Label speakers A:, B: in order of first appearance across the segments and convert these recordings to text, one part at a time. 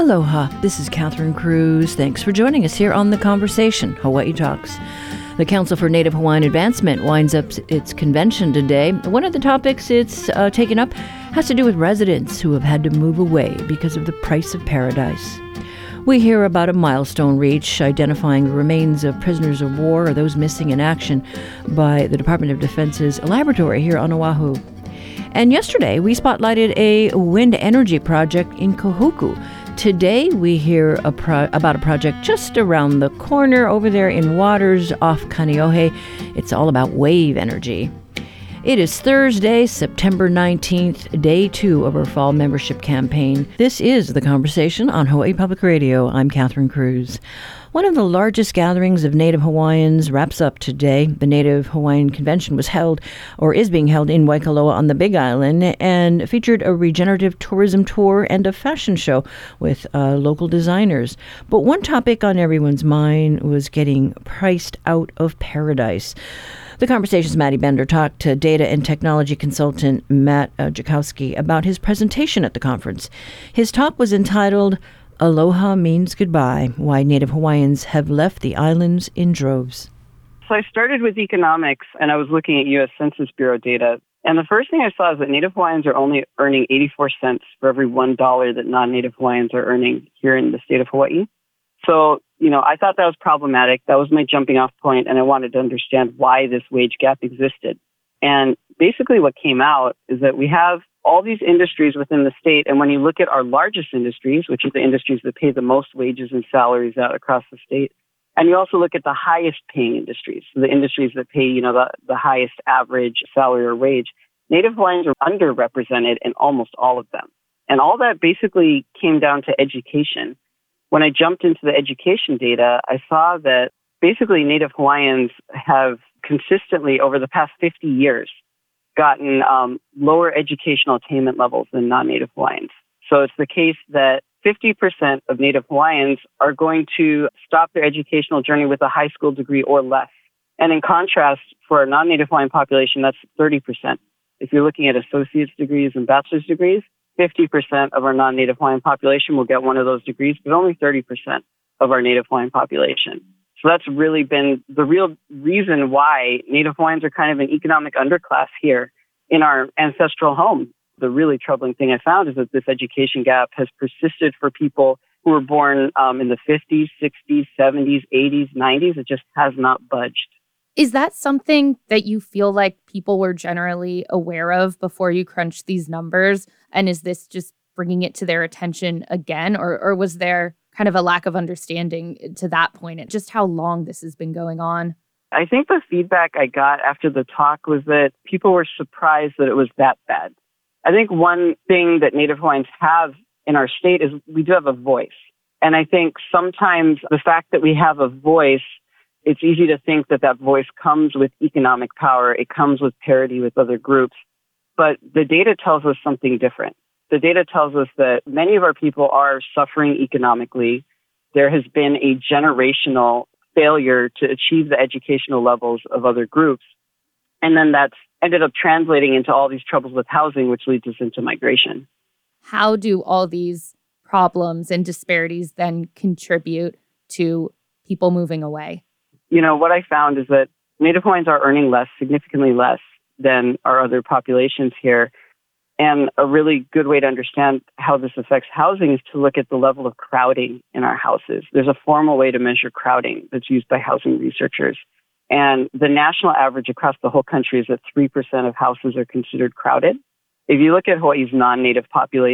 A: Aloha, this is Catherine Cruz. Thanks for joining us here on The Conversation, Hawaii Talks. The Council for Native Hawaiian Advancement winds up its convention today. One of the topics it's taken up has to do with residents who have had to move away because of the price of paradise. We hear about a milestone reached, identifying the remains of prisoners of war or those missing in action by the Department of Defense's laboratory here on Oahu. And yesterday, we spotlighted a wind energy project in Kahuku. Today, we hear about a project just around the corner over there in Waters off Kaneohe. It's all about wave energy. It is Thursday, September 19th, day 2 of our fall membership campaign. This is The Conversation on Hawaii Public Radio. I'm Catherine Cruz. One of the largest gatherings of Native Hawaiians wraps up today. The Native Hawaiian Convention was held, or is being held, in Waikoloa on the Big Island and featured a regenerative tourism tour and a fashion show with local designers. But one topic on everyone's mind was getting priced out of paradise. The Conversation's Maddie Bender talked to data and technology consultant Matt Jakowski about his presentation at the conference. His talk was entitled Aloha Means Goodbye, Why Native Hawaiians Have Left the Islands in Droves.
B: So I started with economics, and I was looking at U.S. Census Bureau data. And the first thing I saw is that Native Hawaiians are only earning 84 cents for every $1 that non-Native Hawaiians are earning here in the state of Hawaii. So, I thought that was problematic. That was my jumping off point, and I wanted to understand why this wage gap existed. And basically what came out is that we have all these industries within the state, and when you look at our largest industries, which are the industries that pay the most wages and salaries out across the state, and you also look at the highest paying industries, the industries that pay, the highest average salary or wage, Native Hawaiians are underrepresented in almost all of them. And all that basically came down to education. When I jumped into the education data, I saw that basically Native Hawaiians have consistently, over the past 50 years, gotten lower educational attainment levels than non-Native Hawaiians. So it's the case that 50% of Native Hawaiians are going to stop their educational journey with a high school degree or less. And in contrast, for our non-Native Hawaiian population, that's 30%. If you're looking at associate's degrees and bachelor's degrees, 50% of our non-Native Hawaiian population will get one of those degrees, but only 30% of our Native Hawaiian population. So that's really been the real reason why Native Hawaiians are kind of an economic underclass here in our ancestral home. The really troubling thing I found is that this education gap has persisted for people who were born in the 50s, 60s, 70s, 80s, 90s. It just has not budged.
C: Is that something that you feel like people were generally aware of before you crunched these numbers? And is this just bringing it to their attention again? Or was there kind of a lack of understanding to that point and just how long this has been going on?
B: I think the feedback I got after the talk was that people were surprised that it was that bad. I think one thing that Native Hawaiians have in our state is we do have a voice. And I think sometimes the fact that we have a voice, it's easy to think that that voice comes with economic power. It comes with parity with other groups. But the data tells us something different. The data tells us that many of our people are suffering economically. There has been a generational failure to achieve the educational levels of other groups. And then that's ended up translating into all these troubles with housing, which leads us into migration.
C: How do all these problems and disparities then contribute to people moving away?
B: What I found is that Native Hawaiians are earning less, significantly less than our other populations here. And a really good way to understand how this affects housing is to look at the level of crowding in our houses. There's a formal way to measure crowding that's used by housing researchers. And the national average across the whole country is that 3% of houses are considered crowded. If you look at Hawaii's non-Native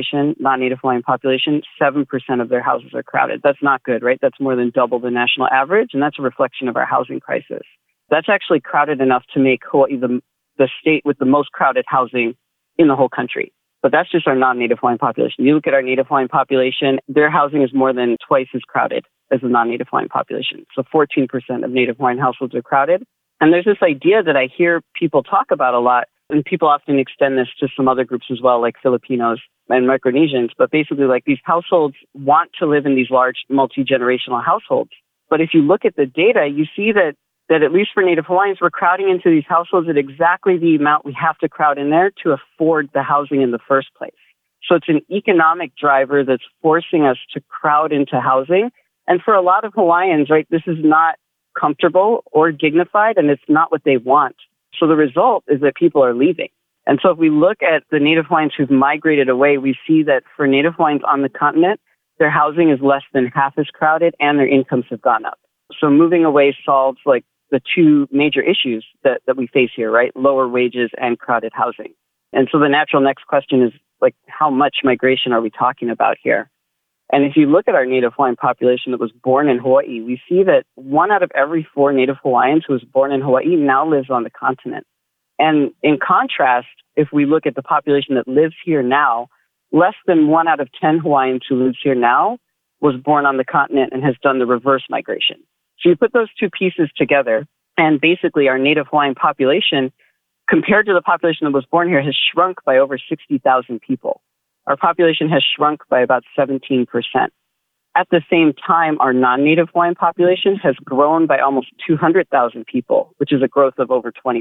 B: Hawaiian population, 7% of their houses are crowded. That's not good, right? That's more than double the national average, and that's a reflection of our housing crisis. That's actually crowded enough to make Hawaii the state with the most crowded housing in the whole country. But that's just our non-Native Hawaiian population. You look at our Native Hawaiian population, their housing is more than twice as crowded as the non-Native Hawaiian population. So 14% of Native Hawaiian households are crowded. And there's this idea that I hear people talk about a lot, and people often extend this to some other groups as well, like Filipinos and Micronesians. But basically, like, these households want to live in these large multi-generational households. But if you look at the data, you see that at least for Native Hawaiians, we're crowding into these households at exactly the amount we have to crowd in there to afford the housing in the first place. So it's an economic driver that's forcing us to crowd into housing. And for a lot of Hawaiians, right, this is not comfortable or dignified, and it's not what they want. So the result is that people are leaving. And so if we look at the Native Hawaiians who've migrated away, we see that for Native Hawaiians on the continent, their housing is less than half as crowded and their incomes have gone up. So moving away solves like the two major issues that we face here, right? Lower wages and crowded housing. And so the natural next question is like, how much migration are we talking about here? And if you look at our Native Hawaiian population that was born in Hawaii, we see that 1 out of every 4 Native Hawaiians who was born in Hawaii now lives on the continent. And in contrast, if we look at the population that lives here now, less than 1 out of 10 Hawaiians who lives here now was born on the continent and has done the reverse migration. So you put those two pieces together, and basically our Native Hawaiian population, compared to the population that was born here, has shrunk by over 60,000 people. Our population has shrunk by about 17%. At the same time, our non-Native Hawaiian population has grown by almost 200,000 people, which is a growth of over 20%.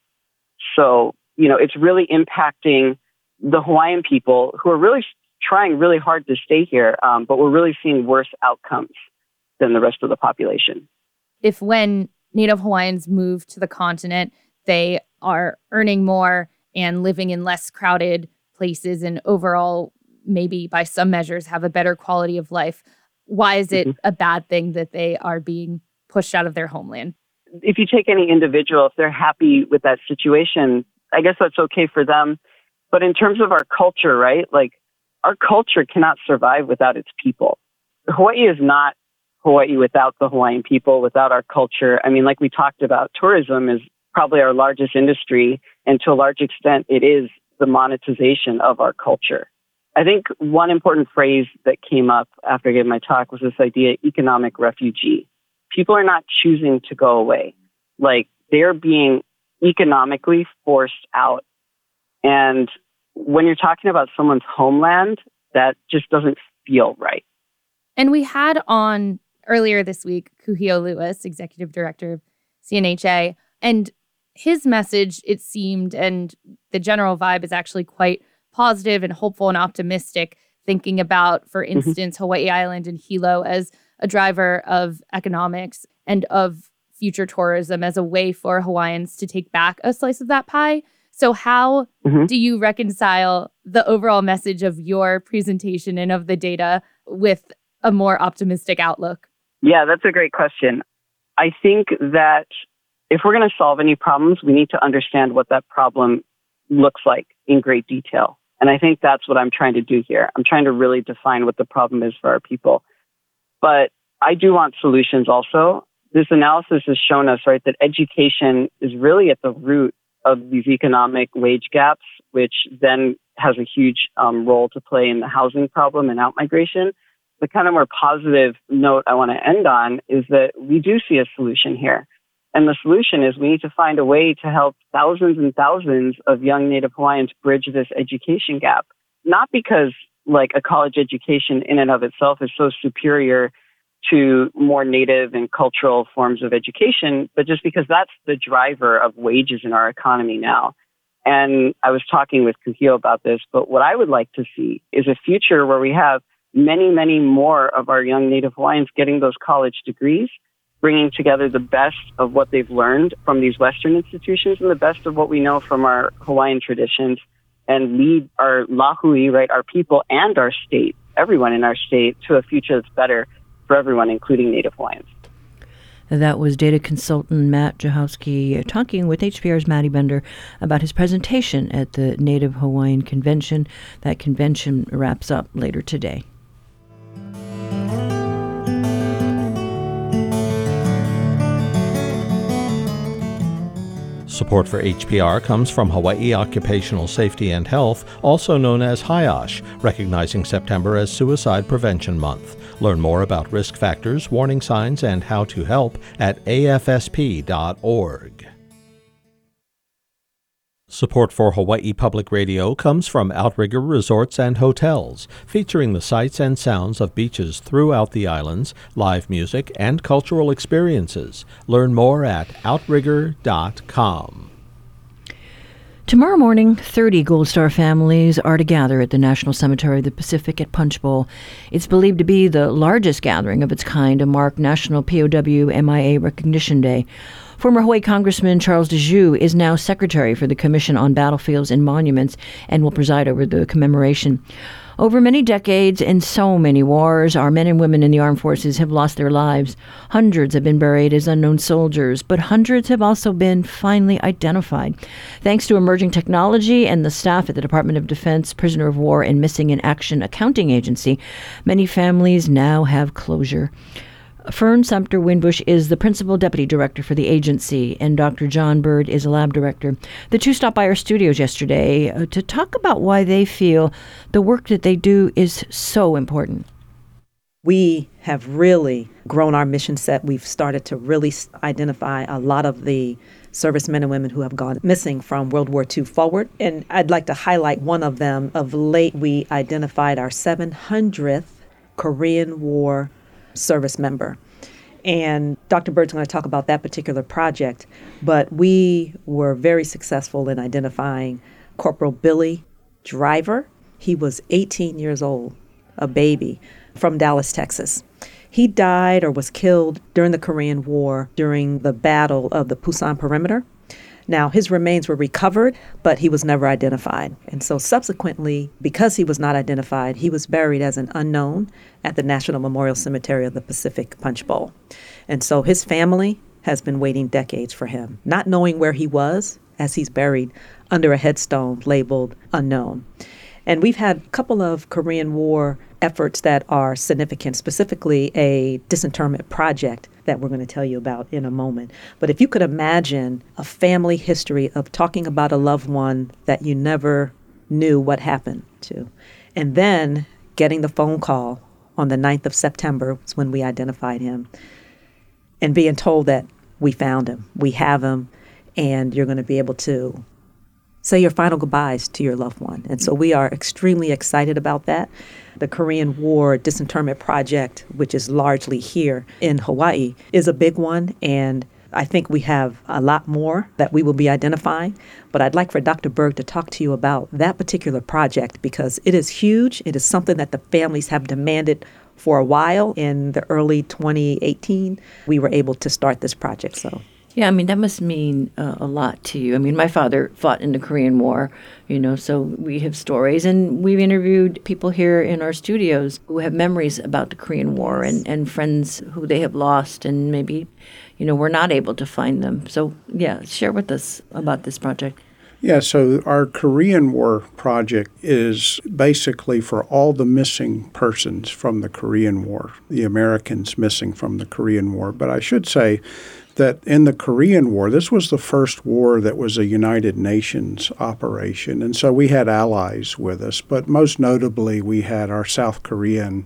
B: So, it's really impacting the Hawaiian people who are really trying really hard to stay here, but we're really seeing worse outcomes than the rest of the population.
C: If when Native Hawaiians move to the continent, they are earning more and living in less crowded places and overall, maybe by some measures, have a better quality of life, why is it a bad thing that they are being pushed out of their homeland?
B: If you take any individual, if they're happy with that situation, I guess that's okay for them. But in terms of our culture, right, like our culture cannot survive without its people. Hawaii is not Hawaii without the Hawaiian people, without our culture. I mean, like we talked about, tourism is probably our largest industry, and to a large extent, it is the monetization of our culture. I think one important phrase that came up after I gave my talk was this idea, economic refugee. People are not choosing to go away. Like, they're being economically forced out. And when you're talking about someone's homeland, that just doesn't feel right.
C: And we had on earlier this week, Kuhio Lewis, Executive Director of CNHA, and his message, it seemed, and the general vibe is actually quite positive and hopeful and optimistic, thinking about, for instance, Hawaii Island and Hilo as a driver of economics and of future tourism as a way for Hawaiians to take back a slice of that pie. So how do you reconcile the overall message of your presentation and of the data with a more optimistic outlook?
B: Yeah, that's a great question. I think that if we're going to solve any problems, we need to understand what that problem looks like in great detail. And I think that's what I'm trying to do here. I'm trying to really define what the problem is for our people. But I do want solutions also. This analysis has shown us, right, that education is really at the root of these economic wage gaps, which then has a huge role to play in the housing problem and outmigration. The kind of more positive note I want to end on is that we do see a solution here. And the solution is we need to find a way to help thousands and thousands of young Native Hawaiians bridge this education gap. Not because like a college education in and of itself is so superior to more native and cultural forms of education, but just because that's the driver of wages in our economy now. And I was talking with Kuhio about this, but what I would like to see is a future where we have many, many more of our young Native Hawaiians getting those college degrees, bringing together the best of what they've learned from these Western institutions and the best of what we know from our Hawaiian traditions, and lead our lahui, right, our people and our state, everyone in our state, to a future that's better for everyone, including Native Hawaiians.
A: That was data consultant Matt Jahowski talking with HPR's Maddie Bender about his presentation at the Native Hawaiian Convention. That convention wraps up later today.
D: Support for HPR comes from Hawaii Occupational Safety and Health, also known as HIOSH, recognizing September as Suicide Prevention Month. Learn more about risk factors, warning signs, and how to help at afsp.org. Support for Hawaii Public Radio comes from Outrigger Resorts and Hotels, featuring the sights and sounds of beaches throughout the islands, live music, and cultural experiences. Learn more at outrigger.com.
A: Tomorrow morning, 30 Gold Star families are to gather at the National Cemetery of the Pacific at Punch Bowl. It's believed to be the largest gathering of its kind to mark National POW MIA Recognition Day. Former Hawaii Congressman Charles DeJoux is now secretary for the Commission on Battlefields and Monuments and will preside over the commemoration. Over many decades and so many wars, our men and women in the armed forces have lost their lives. Hundreds have been buried as unknown soldiers, but hundreds have also been finally identified. Thanks to emerging technology and the staff at the Department of Defense Prisoner of War and Missing in Action Accounting Agency, many families now have closure. Fern Sumter Winbush is the principal deputy director for the agency, and Dr. John Bird is a lab director. The two stopped by our studios yesterday to talk about why they feel the work that they do is so important.
E: We have really grown our mission set. We've started to really identify a lot of the servicemen and women who have gone missing from World War II forward. And I'd like to highlight one of them. Of late, we identified our 700th Korean War service member. And Dr. Bird's going to talk about that particular project, but we were very successful in identifying Corporal Billy Driver. He was 18 years old, a baby, from Dallas, Texas. He died or was killed during the Korean War during the Battle of the Pusan Perimeter. Now, his remains were recovered, but he was never identified. And so subsequently, because he was not identified, he was buried as an unknown at the National Memorial Cemetery of the Pacific Punch Bowl. And so his family has been waiting decades for him, not knowing where he was as he's buried under a headstone labeled unknown. And we've had a couple of Korean War efforts that are significant, specifically a disinterment project that we're going to tell you about in a moment. But if you could imagine a family history of talking about a loved one that you never knew what happened to, and then getting the phone call on the 9th of September, was when we identified him, and being told that we found him, we have him, and you're going to be able to say your final goodbyes to your loved one. And so we are extremely excited about that. The Korean War Disinterment Project, which is largely here in Hawaii, is a big one. And I think we have a lot more that we will be identifying. But I'd like for Dr. Berg to talk to you about that particular project because it is huge. It is something that the families have demanded for a while. In the early 2018, we were able to start this project. So.
A: Yeah, I mean, that must mean a lot to you. I mean, my father fought in the Korean War, so we have stories. And we've interviewed people here in our studios who have memories about the Korean War and friends who they have lost and maybe, were not able to find them. So, yeah, share with us about this project.
F: Yeah, so our Korean War project is basically for all the missing persons from the Korean War, the Americans missing from the Korean War. But I should say that in the Korean War, this was the first war that was a United Nations operation. And so we had allies with us, but most notably we had our South Korean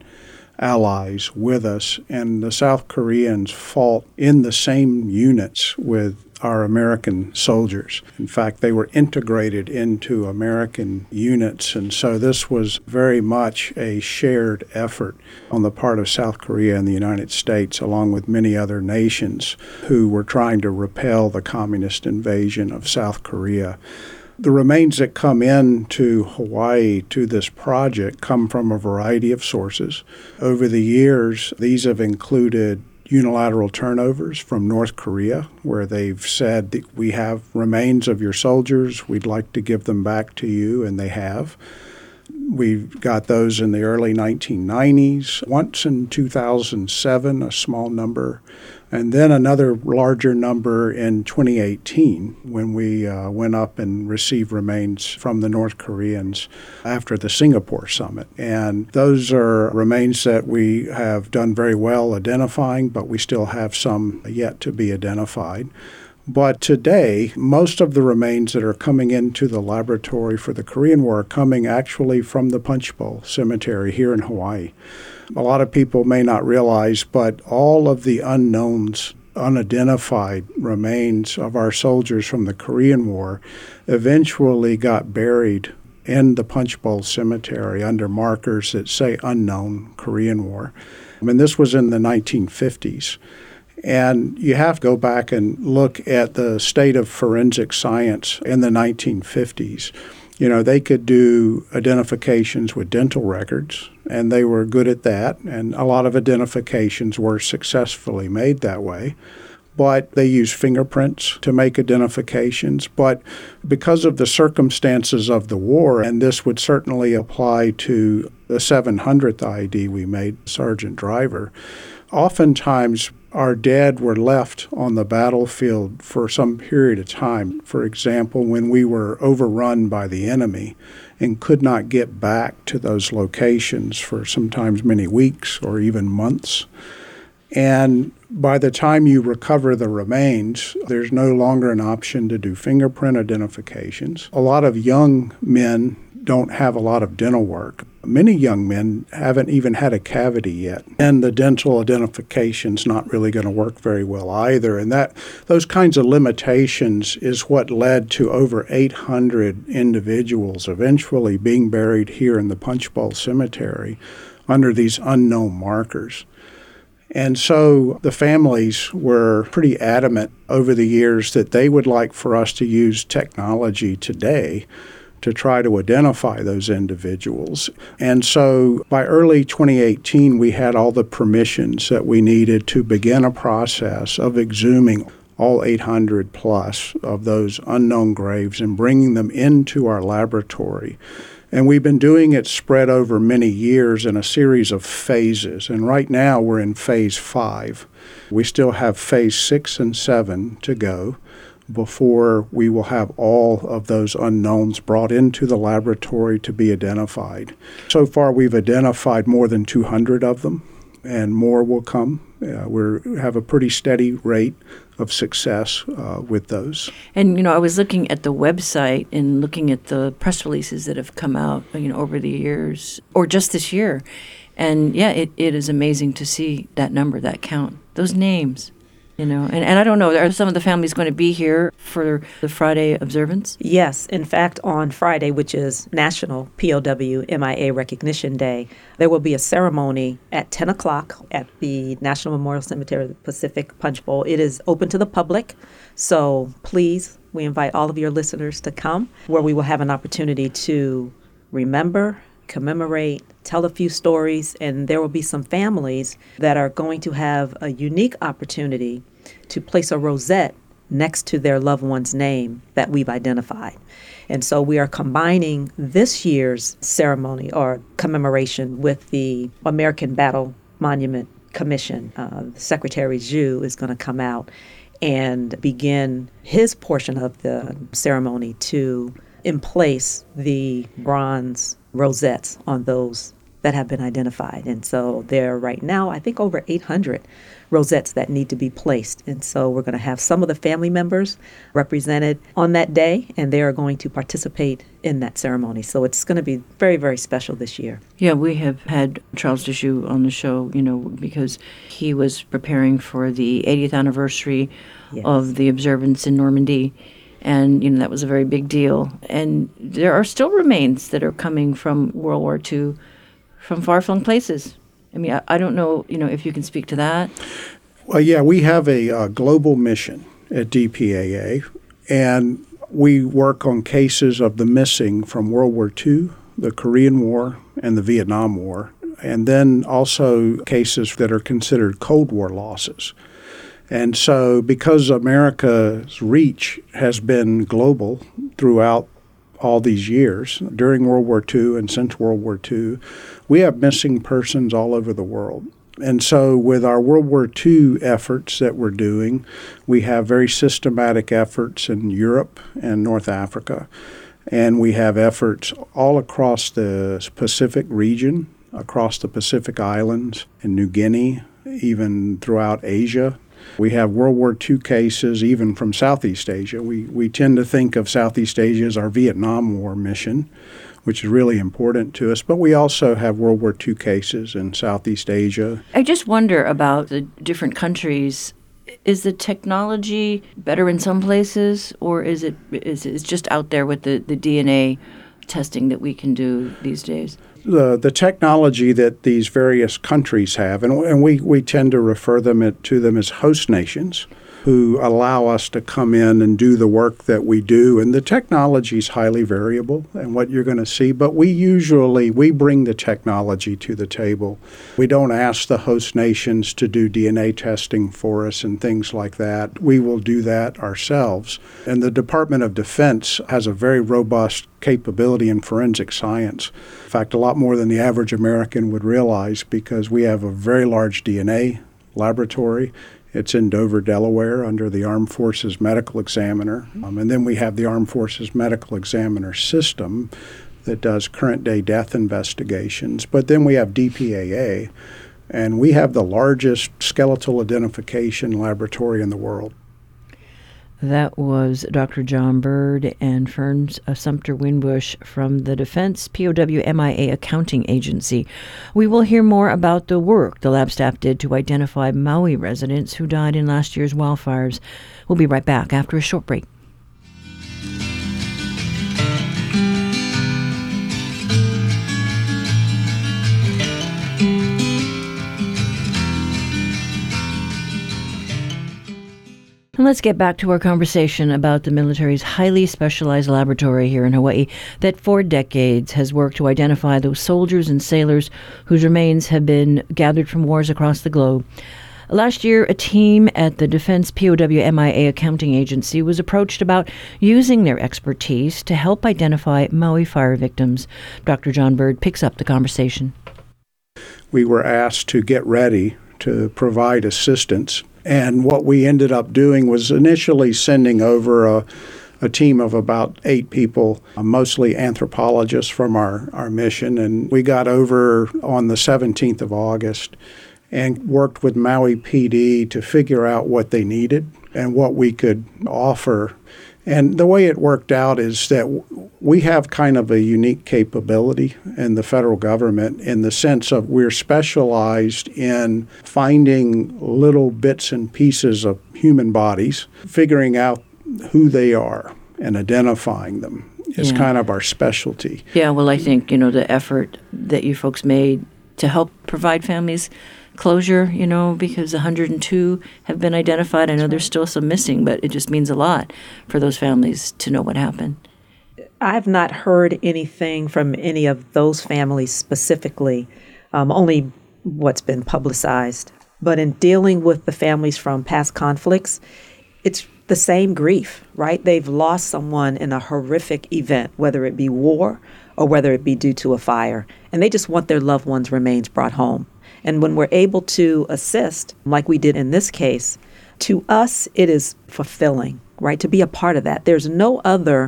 F: allies with us. And the South Koreans fought in the same units with our American soldiers. In fact, they were integrated into American units, and so this was very much a shared effort on the part of South Korea and the United States, along with many other nations who were trying to repel the communist invasion of South Korea. The remains that come into Hawaii to this project come from a variety of sources. Over the years, these have included unilateral turnovers from North Korea, where they've said that we have remains of your soldiers, we'd like to give them back to you, and they have. We've got those in the early 1990s, once in 2007, a small number, and then another larger number in 2018 when we went up and received remains from the North Koreans after the Singapore summit. And those are remains that we have done very well identifying, but we still have some yet to be identified. But today, most of the remains that are coming into the laboratory for the Korean War are coming actually from the Punch Bowl Cemetery here in Hawaii. A lot of people may not realize, but all of the unknowns, unidentified remains of our soldiers from the Korean War eventually got buried in the Punch Bowl Cemetery under markers that say unknown Korean War. I mean, this was in the 1950s. And you have to go back and look at the state of forensic science in the 1950s. They could do identifications with dental records, and they were good at that, and a lot of identifications were successfully made that way. But they used fingerprints to make identifications. But because of the circumstances of the war, and this would certainly apply to the 700th ID we made, Sergeant Driver, oftentimes our dead were left on the battlefield for some period of time. For example, when we were overrun by the enemy and could not get back to those locations for sometimes many weeks or even months. And by the time you recover the remains, there's no longer an option to do fingerprint identifications. A lot of young men don't have a lot of dental work. Many young men haven't even had a cavity yet. And the dental identification's not really going to work very well either. And those kinds of limitations is what led to over 800 individuals eventually being buried here in the Punch Bowl Cemetery under these unknown markers. And so the families were pretty adamant over the years that they would like for us to use technology today to try to identify those individuals. And so by early 2018, we had all the permissions that we needed to begin a process of exhuming all 800 plus of those unknown graves and bringing them into our laboratory. And we've been doing it spread over many years in a series of phases. And right now we're in phase 5. We still have phase 6 and 7 to go before we will have all of those unknowns brought into the laboratory to be identified. So far, we've identified more than 200 of them, and more will come. We have a pretty steady rate of success with those.
A: And, I was looking at the website and looking at the press releases that have come out, over the years, or just this year. And, it is amazing to see that number, that count, those names. And I don't know, are some of the families going to be here for the Friday observance?
E: Yes. In fact, on Friday, which is National POW MIA Recognition Day, there will be a ceremony at 10 o'clock at the National Memorial Cemetery of the Pacific Punch Bowl. It is open to the public, so please, we invite all of your listeners to come, where we will have an opportunity to remember, commemorate, tell a few stories, and there will be some families that are going to have a unique opportunity to place a rosette next to their loved one's name that we've identified. And so we are combining this year's ceremony or commemoration with the American Battle Monument Commission. Secretary Zhu is going to come out and begin his portion of the ceremony to emplace the bronze rosettes on those that have been identified. And so there are right now, I think, over 800 rosettes that need to be placed. And so we're going to have some of the family members represented on that day, and they are going to participate in that ceremony. So it's going to be very, very special this year.
A: Yeah, we have had Charles Deschutes on the show, because he was preparing for the 80th anniversary of the observance in Normandy. And, that was a very big deal. And there are still remains that are coming from World War II from far-flung places. I mean, I don't know, if you can speak to that.
F: Well, yeah, we have a global mission at DPAA, and we work on cases of the missing from World War II, the Korean War, and the Vietnam War, and then also cases that are considered Cold War losses. And so because America's reach has been global throughout all these years, during World War II and since World War II, we have missing persons all over the world. And so with our World War II efforts that we're doing, we have very systematic efforts in Europe and North Africa. And we have efforts all across the Pacific region, across the Pacific Islands, in New Guinea, even throughout Asia. We have World War II cases even from Southeast Asia. We tend to think of Southeast Asia as our Vietnam War mission, which is really important to us. But we also have World War II cases in Southeast Asia.
A: I just wonder about the different countries. Is the technology better in some places, or is it just out there with the DNA testing that we can do these days?
F: The technology that these various countries have, and we tend to refer to them as host nations, who allow us to come in and do the work that we do. And the technology is highly variable in what you're going to see, but we bring the technology to the table. We don't ask the host nations to do DNA testing for us and things like that. We will do that ourselves. And the Department of Defense has a very robust capability in forensic science. In fact, a lot more than the average American would realize, because we have a very large DNA laboratory. It's in Dover, Delaware, under the Armed Forces Medical Examiner. And then we have the Armed Forces Medical Examiner system that does current-day death investigations. But then we have DPAA, and we have the largest skeletal identification laboratory in the world.
A: That was Dr. John Bird and Fern Sumter Winbush from the Defense POW/MIA Accounting Agency. We will hear more about the work the lab staff did to identify Maui residents who died in last year's wildfires. We'll be right back after a short break. Let's get back to our conversation about the military's highly specialized laboratory here in Hawaii that for decades has worked to identify those soldiers and sailors whose remains have been gathered from wars across the globe. Last year, a team at the Defense POW/MIA Accounting Agency was approached about using their expertise to help identify Maui fire victims. Dr. John Bird picks up the conversation.
F: We were asked to get ready to provide assistance. And what we ended up doing was initially sending over a team of about 8 people, mostly anthropologists from our mission. And we got over on the 17th of August and worked with Maui PD to figure out what they needed and what we could offer. And the way it worked out is that we have kind of a unique capability in the federal government in the sense of we're specialized in finding little bits and pieces of human bodies, figuring out who they are and identifying them is kind of our specialty.
A: Yeah, well, I think, the effort that you folks made to help provide families closure, because 102 have been identified. I know there's still some missing, but it just means a lot for those families to know what happened.
E: I've not heard anything from any of those families specifically, only what's been publicized. But in dealing with the families from past conflicts, it's the same grief, right? They've lost someone in a horrific event, whether it be war or whether it be due to a fire, and they just want their loved ones' remains brought home. And when we're able to assist, like we did in this case, to us, it is fulfilling, right, to be a part of that. There's no other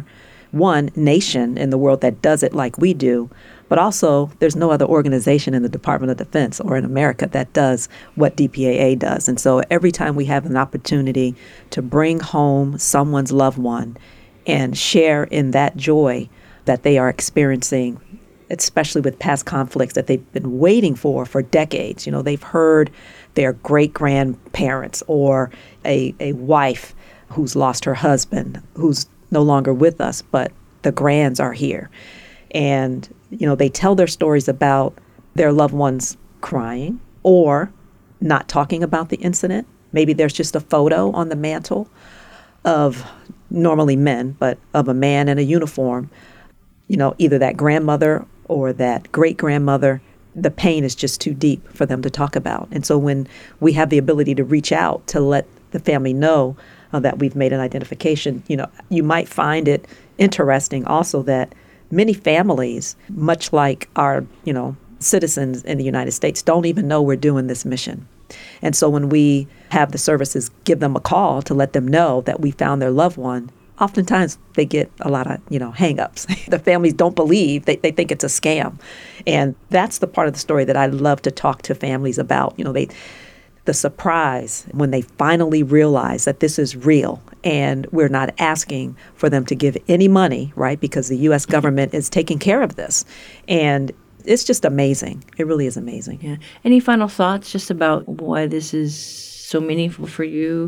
E: nation in the world that does it like we do, but also there's no other organization in the Department of Defense or in America that does what DPAA does. And so every time we have an opportunity to bring home someone's loved one and share in that joy that they are experiencing, especially with past conflicts that they've been waiting for decades. They've heard their great-grandparents or a wife who's lost her husband, who's no longer with us, but the grands are here. And, they tell their stories about their loved ones crying or not talking about the incident. Maybe there's just a photo on the mantle of normally men, but of a man in a uniform, either that grandmother or that great-grandmother. The pain is just too deep for them to talk about. And so when we have the ability to reach out to let the family know that we've made an identification, you might find it interesting also that many families, much like our, citizens in the United States, don't even know we're doing this mission. And so when we have the services give them a call to let them know that we found their loved one, oftentimes they get a lot of, hang-ups. The families don't believe, they think it's a scam. And that's the part of the story that I love to talk to families about. The surprise when they finally realize that this is real and we're not asking for them to give any money, right? Because the U.S. government is taking care of this. And it's just amazing. It really is amazing.
A: Yeah. Any final thoughts just about why this is so meaningful for you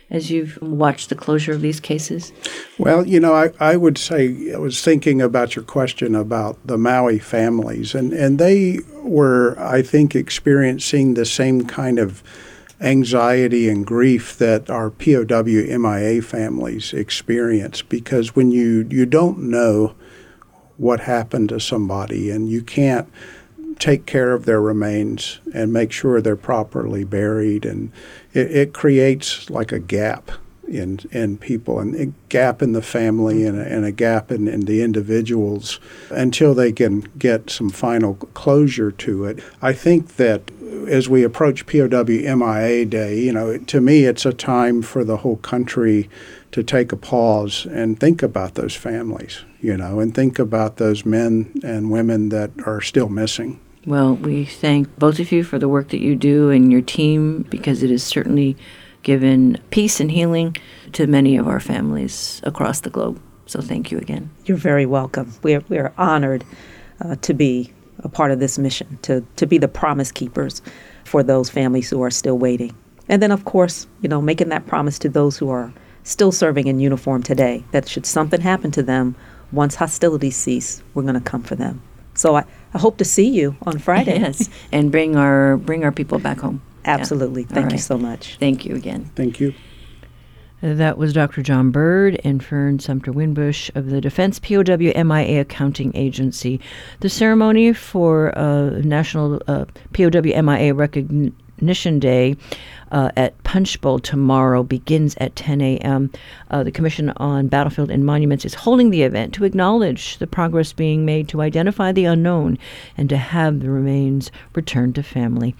A: as you've watched the closure of these cases?
F: Well, I would say, I was thinking about your question about the Maui families, and they were, I think, experiencing the same kind of anxiety and grief that our POW MIA families experience, because when you don't know what happened to somebody and you can't take care of their remains and make sure they're properly buried, and it creates like a gap in people, and a gap in the family, and a gap in the individuals until they can get some final closure to it. I think that as we approach POW MIA Day, to me it's a time for the whole country to take a pause and think about those families, and think about those men and women that are still missing.
A: Well, we thank both of you for the work that you do and your team, because it has certainly given peace and healing to many of our families across the globe. So thank you again.
E: You're very welcome. We're honored to be a part of this mission, to be the promise keepers for those families who are still waiting. And then, of course, making that promise to those who are still serving in uniform today, that should something happen to them, once hostilities cease, we're going to come for them. So I hope to see you on Friday.
A: Yes, and bring our people back home.
E: Absolutely.
A: Yeah.
E: Thank you so much.
A: Thank you again.
F: Thank you.
A: That was Dr. John Bird and Fern Sumter Winbush of the Defense POW MIA Accounting Agency. The ceremony for National POW MIA Recognition Day at Punch Bowl tomorrow begins at 10 a.m. The Commission on Battlefield and Monuments is holding the event to acknowledge the progress being made to identify the unknown and to have the remains returned to family.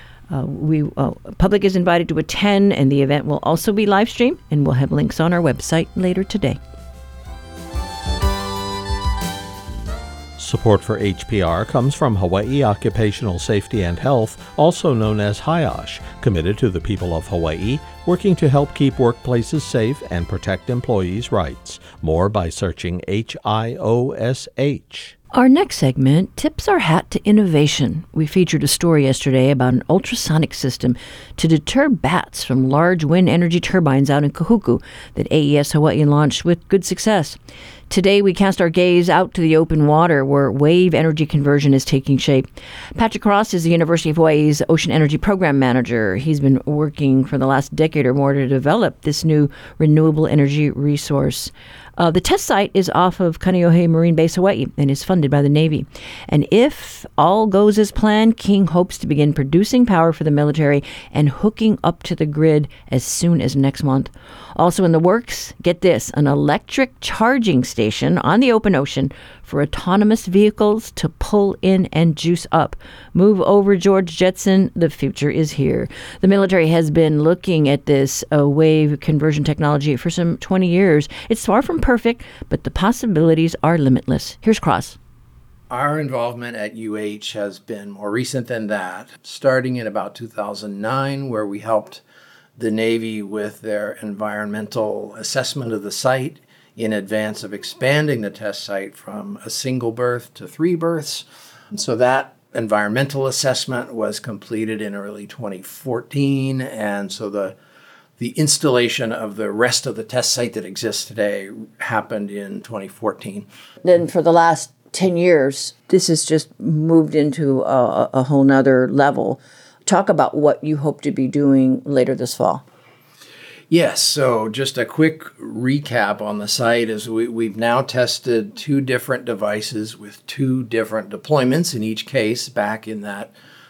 A: Public is invited to attend, and the event will also be live streamed, and we'll have links on our website later today.
D: Support for HPR comes from Hawaii Occupational Safety and Health, also known as HIOSH, committed to the people of Hawaii, working to help keep workplaces safe and protect employees' rights. More by searching HIOSH.
A: Our next segment tips our hat to innovation. We featured a story yesterday about an ultrasonic system to deter bats from large wind energy turbines out in Kahuku that AES Hawaii launched with good success. Today, we cast our gaze out to the open water where wave energy conversion is taking shape. Patrick Ross is the University of Hawaii's Ocean Energy Program Manager. He's been working for the last decade or more to develop this new renewable energy resource. The test site is off of Kaneohe Marine Base, Hawaii, and is funded by the Navy. And if all goes as planned, King hopes to begin producing power for the military and hooking up to the grid as soon as next month. Also in the works, get this, an electric charging station on the open ocean for autonomous vehicles to pull in and juice up. Move over, George Jetson. The future is here. The military has been looking at this wave conversion technology for some 20 years. It's far from perfect, but the possibilities are limitless. Here's Cross.
G: Our involvement at UH has been more recent than that, starting in about 2009, where we helped the Navy with their environmental assessment of the site in advance of expanding the test site from a single berth to 3 berths. And so that environmental assessment was completed in early 2014, and so the installation of the rest of the test site that exists today happened in 2014.
A: Then for the last 10 years, this has just moved into a whole nother level. Talk about what you hope to be doing later this fall.
G: Yes, so just a quick recap on the site is we've now tested 2 different devices with 2 different deployments in each case back in that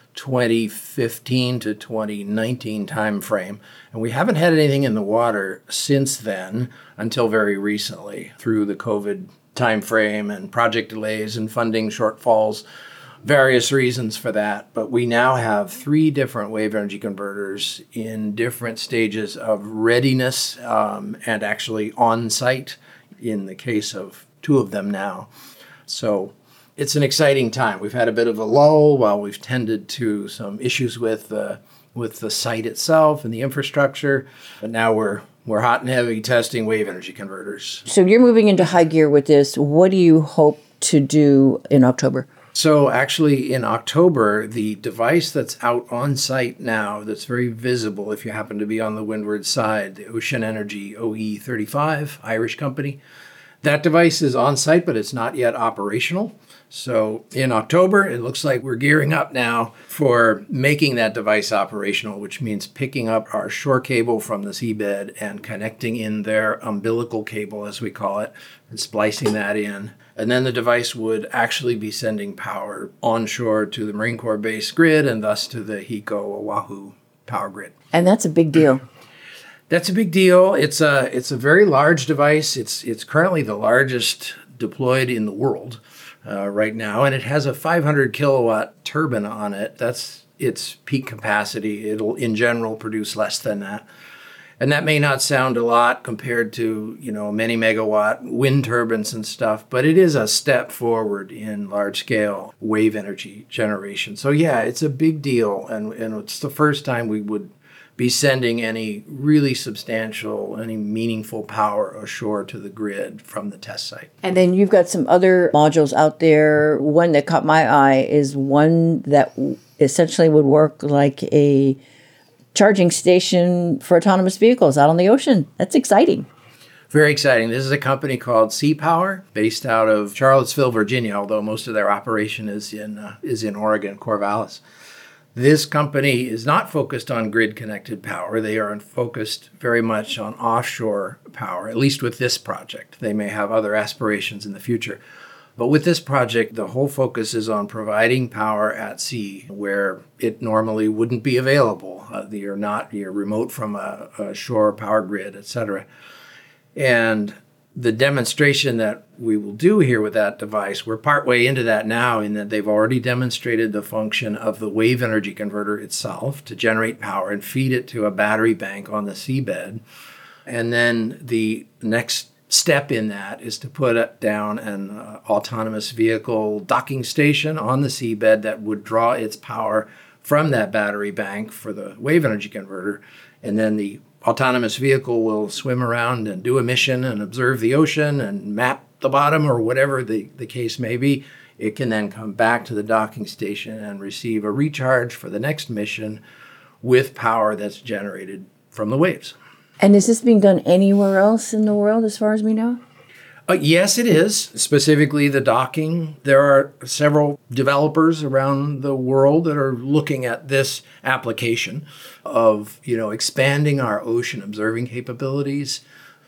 G: 2015 to 2019 timeframe. And we haven't had anything in the water since then until very recently through the COVID timeframe and project delays and funding shortfalls. Various reasons for that, but we now have 3 different wave energy converters in different stages of readiness and actually on site in the case of 2 of them now. So it's an exciting time. We've had a bit of a lull while we've tended to some issues with the site itself and the infrastructure, but now we're hot and heavy testing wave energy converters.
A: So you're moving into high gear with this. What do you hope to do in October?
G: So actually in October, the device that's out on site now that's very visible if you happen to be on the windward side, the Ocean Energy OE35, Irish company, that device is on site, but it's not yet operational. So in October, it looks like we're gearing up now for making that device operational, which means picking up our shore cable from the seabed and connecting in their umbilical cable, as we call it, and splicing that in. And then the device would actually be sending power onshore to the Marine Corps base grid and thus to the HECO Oahu power grid.
A: And that's a big deal.
G: That's a big deal. It's a very large device. It's currently the largest deployed in the world right now, and it has a 500 kilowatt turbine on it. That's its peak capacity. It'll, in general, produce less than that. And that may not sound a lot compared to, many megawatt wind turbines and stuff, but it is a step forward in large-scale wave energy generation. So yeah, it's a big deal, and it's the first time we would be sending any really substantial, any meaningful power ashore to the grid from the test site.
A: And then you've got some other modules out there. One that caught my eye is one that essentially would work like a charging station for autonomous vehicles out on the ocean. That's exciting.
G: Very exciting. This is a company called Sea Power, based out of Charlottesville, Virginia, although most of their operation is in Oregon, Corvallis. This company is not focused on grid-connected power. They are focused very much on offshore power, at least with this project. They may have other aspirations in the future. But with this project, the whole focus is on providing power at sea where it normally wouldn't be available. You're remote from a shore power grid, etc. And the demonstration that we will do here with that device, we're partway into that now in that they've already demonstrated the function of the wave energy converter itself to generate power and feed it to a battery bank on the seabed. And then the next step in that is to put down an autonomous vehicle docking station on the seabed that would draw its power from that battery bank for the wave energy converter. And then the autonomous vehicle will swim around and do a mission and observe the ocean and map the bottom or whatever the case may be. It can then come back to the docking station and receive a recharge for the next mission with power that's generated from the waves.
A: And is this being done anywhere else in the world as far as we know?
G: Yes, it is. Specifically, the docking. There are several developers around the world that are looking at this application of, expanding our ocean observing capabilities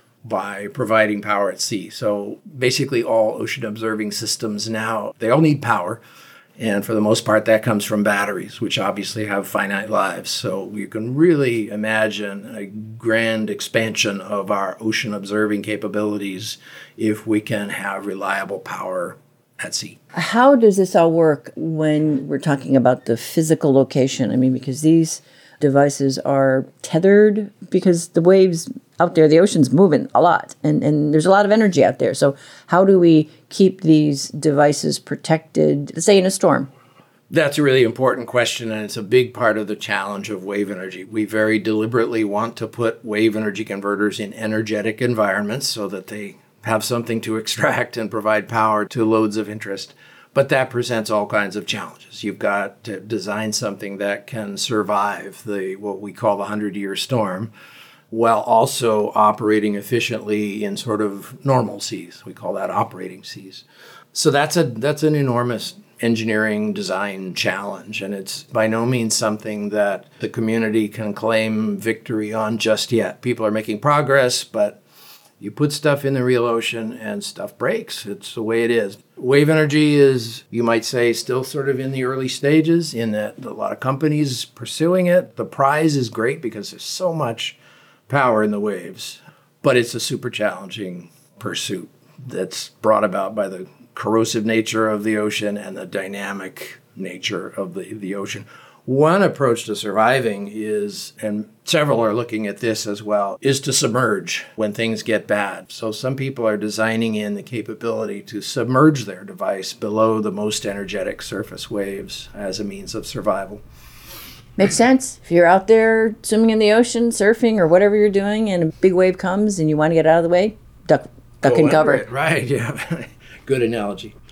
G: by providing power at sea. So basically all ocean observing systems now, they all need power. And for the most part, that comes from batteries, which obviously have finite lives. So you can really imagine a grand expansion of our ocean observing capabilities if we can have reliable power at sea.
A: How does this all work when we're talking about the physical location? I mean, because these devices are tethered because the waves out there, the ocean's moving a lot and there's a lot of energy out there. So how do we keep these devices protected, say in a storm?
G: That's a really important question, and it's a big part of the challenge of wave energy. We very deliberately want to put wave energy converters in energetic environments so that they have something to extract and provide power to loads of interest. But that presents all kinds of challenges. You've got to design something that can survive what we call the 100-year storm, while also operating efficiently in sort of normal seas. We call that operating seas. So that's an enormous engineering design challenge, and it's by no means something that the community can claim victory on just yet. People are making progress, but you put stuff in the real ocean and stuff breaks. It's the way it is. Wave energy is, you might say, still sort of in the early stages in that a lot of companies pursuing it. The prize is great because there's so much power in the waves, but it's a super challenging pursuit that's brought about by the corrosive nature of the ocean and the dynamic nature of the ocean. One approach to surviving is, and several are looking at this as well, is to submerge when things get bad. So some people are designing in the capability to submerge their device below the most energetic surface waves as a means of survival.
A: Makes sense. If you're out there swimming in the ocean, surfing, or whatever you're doing, and a big wave comes and you want to get out of the way, duck and cover.
G: Right, yeah. Good analogy.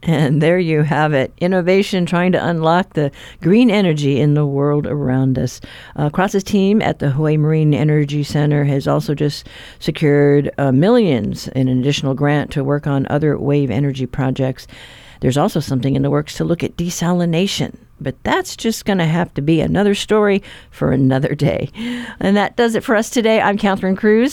A: And there you have it. Innovation trying to unlock the green energy in the world around us. Cross's team at the Hawaii Marine Energy Center has also just secured millions in an additional grant to work on other wave energy projects. There's also something in the works to look at desalination. But that's just going to have to be another story for another day. And that does it for us today. I'm Catherine Cruz.